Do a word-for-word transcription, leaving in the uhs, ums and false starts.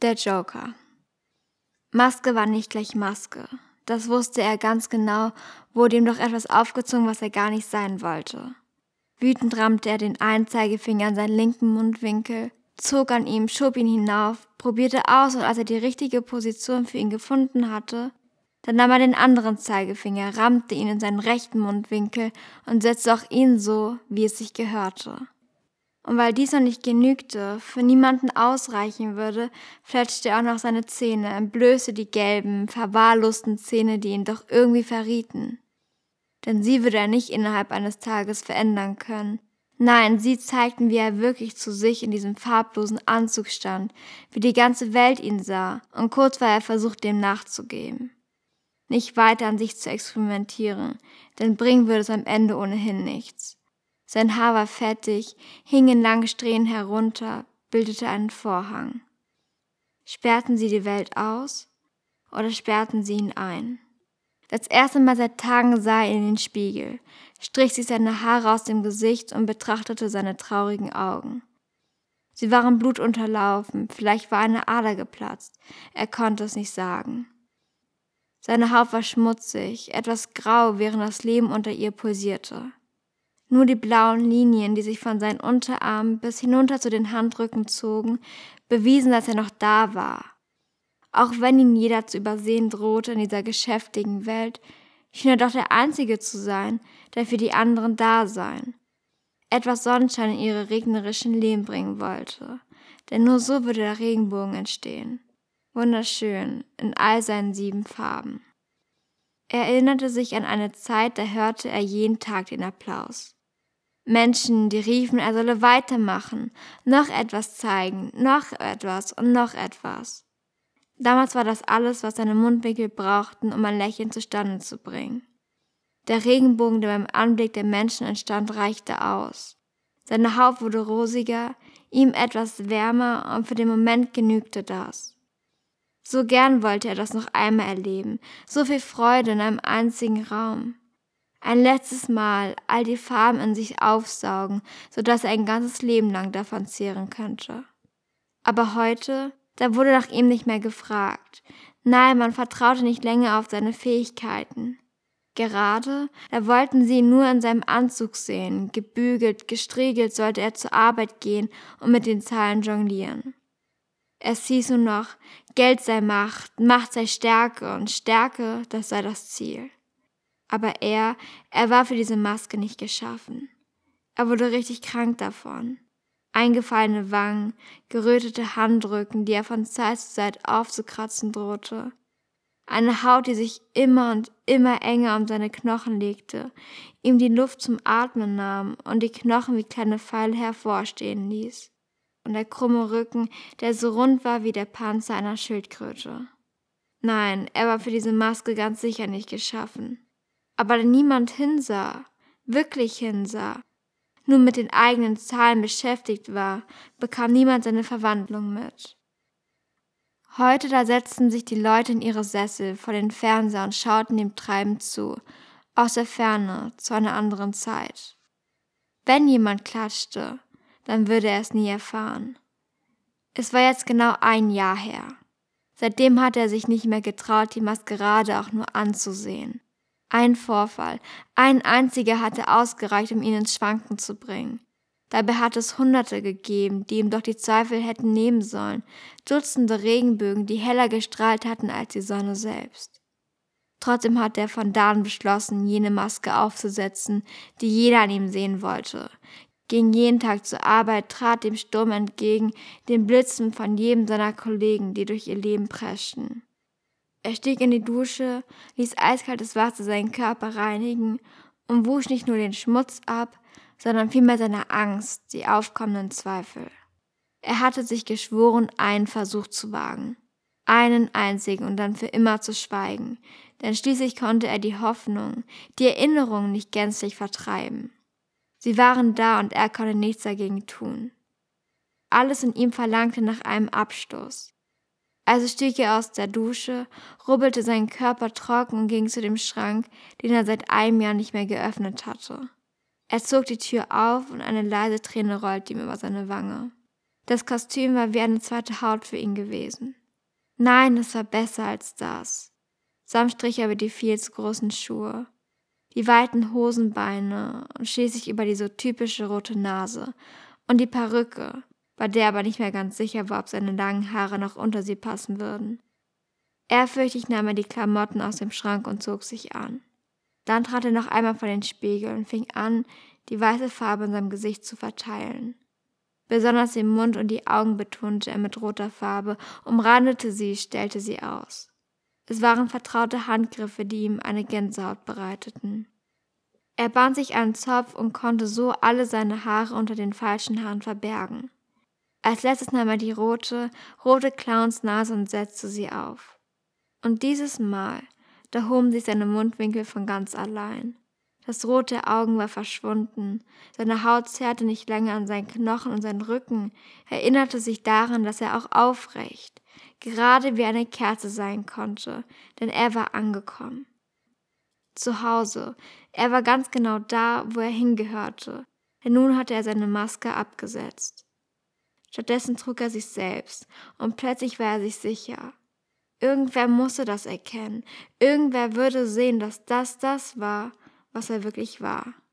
Der Joker. Maske war nicht gleich Maske. Das wusste er ganz genau, wurde ihm doch etwas aufgezogen, was er gar nicht sein wollte. Wütend rammte er den einen Zeigefinger an seinen linken Mundwinkel, zog an ihm, schob ihn hinauf, probierte aus und als er die richtige Position für ihn gefunden hatte, dann nahm er den anderen Zeigefinger, rammte ihn in seinen rechten Mundwinkel und setzte auch ihn so, wie es sich gehörte. Und weil dies noch nicht genügte, für niemanden ausreichen würde, fletschte er auch noch seine Zähne, entblößte die gelben, verwahrlosten Zähne, die ihn doch irgendwie verrieten. Denn sie würde er nicht innerhalb eines Tages verändern können. Nein, sie zeigten, wie er wirklich zu sich in diesem farblosen Anzug stand, wie die ganze Welt ihn sah, und kurz war er versucht, dem nachzugeben. Nicht weiter an sich zu experimentieren, denn bringen würde es am Ende ohnehin nichts. Sein Haar war fettig, hing in langen Strähnen herunter, bildete einen Vorhang. Sperrten sie die Welt aus oder sperrten sie ihn ein? Das erste Mal seit Tagen sah er in den Spiegel, strich sich seine Haare aus dem Gesicht und betrachtete seine traurigen Augen. Sie waren blutunterlaufen, vielleicht war eine Ader geplatzt, er konnte es nicht sagen. Seine Haut war schmutzig, etwas grau, während das Leben unter ihr pulsierte. Nur die blauen Linien, die sich von seinen Unterarmen bis hinunter zu den Handrücken zogen, bewiesen, dass er noch da war. Auch wenn ihn jeder zu übersehen drohte in dieser geschäftigen Welt, schien er doch der Einzige zu sein, der für die anderen da sein. Etwas Sonnenschein in ihre regnerischen Leben bringen wollte, denn nur so würde der Regenbogen entstehen. Wunderschön, in all seinen sieben Farben. Er erinnerte sich an eine Zeit, da hörte er jeden Tag den Applaus. Menschen, die riefen, er solle weitermachen, noch etwas zeigen, noch etwas und noch etwas. Damals war das alles, was seine Mundwinkel brauchten, um ein Lächeln zustande zu bringen. Der Regenbogen, der beim Anblick der Menschen entstand, reichte aus. Seine Haut wurde rosiger, ihm etwas wärmer und für den Moment genügte das. So gern wollte er das noch einmal erleben, so viel Freude in einem einzigen Raum. Ein letztes Mal all die Farben in sich aufsaugen, sodass er ein ganzes Leben lang davon zehren könnte. Aber heute, da wurde nach ihm nicht mehr gefragt. Nein, man vertraute nicht länger auf seine Fähigkeiten. Gerade, da wollten sie ihn nur in seinem Anzug sehen, gebügelt, gestriegelt sollte er zur Arbeit gehen und mit den Zahlen jonglieren. Es hieß nur noch, Geld sei Macht, Macht sei Stärke und Stärke, das sei das Ziel. Aber er, er war für diese Maske nicht geschaffen. Er wurde richtig krank davon. Eingefallene Wangen, gerötete Handrücken, die er von Zeit zu Zeit aufzukratzen drohte. Eine Haut, die sich immer und immer enger um seine Knochen legte, ihm die Luft zum Atmen nahm und die Knochen wie kleine Pfeile hervorstehen ließ. Und der krumme Rücken, der so rund war wie der Panzer einer Schildkröte. Nein, er war für diese Maske ganz sicher nicht geschaffen. Aber da niemand hinsah, wirklich hinsah, nur mit den eigenen Zahlen beschäftigt war, bekam niemand seine Verwandlung mit. Heute da setzten sich die Leute in ihre Sessel vor den Fernseher und schauten dem Treiben zu, aus der Ferne, zu einer anderen Zeit. Wenn jemand klatschte, dann würde er es nie erfahren. Es war jetzt genau ein Jahr her. Seitdem hatte er sich nicht mehr getraut, die Maskerade auch nur anzusehen. Ein Vorfall, ein einziger hatte ausgereicht, um ihn ins Schwanken zu bringen. Dabei hat es Hunderte gegeben, die ihm doch die Zweifel hätten nehmen sollen, Dutzende Regenbögen, die heller gestrahlt hatten als die Sonne selbst. Trotzdem hatte er von da an beschlossen, jene Maske aufzusetzen, die jeder an ihm sehen wollte. Ging jeden Tag zur Arbeit, trat dem Sturm entgegen, den Blitzen von jedem seiner Kollegen, die durch ihr Leben preschten. Er stieg in die Dusche, ließ eiskaltes Wasser seinen Körper reinigen und wusch nicht nur den Schmutz ab, sondern vielmehr seine Angst, die aufkommenden Zweifel. Er hatte sich geschworen, einen Versuch zu wagen, einen einzigen und dann für immer zu schweigen, denn schließlich konnte er die Hoffnung, die Erinnerung nicht gänzlich vertreiben. Sie waren da und er konnte nichts dagegen tun. Alles in ihm verlangte nach einem Abstoß. Also stieg er aus der Dusche, rubbelte seinen Körper trocken und ging zu dem Schrank, den er seit einem Jahr nicht mehr geöffnet hatte. Er zog die Tür auf und eine leise Träne rollte ihm über seine Wange. Das Kostüm war wie eine zweite Haut für ihn gewesen. Nein, es war besser als das. Sam strich über die viel zu großen Schuhe, die weiten Hosenbeine und schließlich über die so typische rote Nase und die Perücke, bei der er aber nicht mehr ganz sicher war, ob seine langen Haare noch unter sie passen würden. Ehrfürchtig nahm er die Klamotten aus dem Schrank und zog sich an. Dann trat er noch einmal vor den Spiegel und fing an, die weiße Farbe in seinem Gesicht zu verteilen. Besonders den Mund und die Augen betonte er mit roter Farbe, umrandete sie, stellte sie aus. Es waren vertraute Handgriffe, die ihm eine Gänsehaut bereiteten. Er band sich einen Zopf und konnte so alle seine Haare unter den falschen Haaren verbergen. Als letztes nahm er die rote, rote Clownsnase und setzte sie auf. Und dieses Mal, da hoben sich seine Mundwinkel von ganz allein. Das Rot der Augen war verschwunden, seine Haut zerrte nicht länger an seinen Knochen und sein Rücken erinnerte sich daran, dass er auch aufrecht, gerade wie eine Kerze sein konnte, denn er war angekommen. Zu Hause, er war ganz genau da, wo er hingehörte, denn nun hatte er seine Maske abgesetzt. Stattdessen trug er sich selbst, und plötzlich war er sich sicher. Irgendwer musste das erkennen, irgendwer würde sehen, dass das das war, was er wirklich war.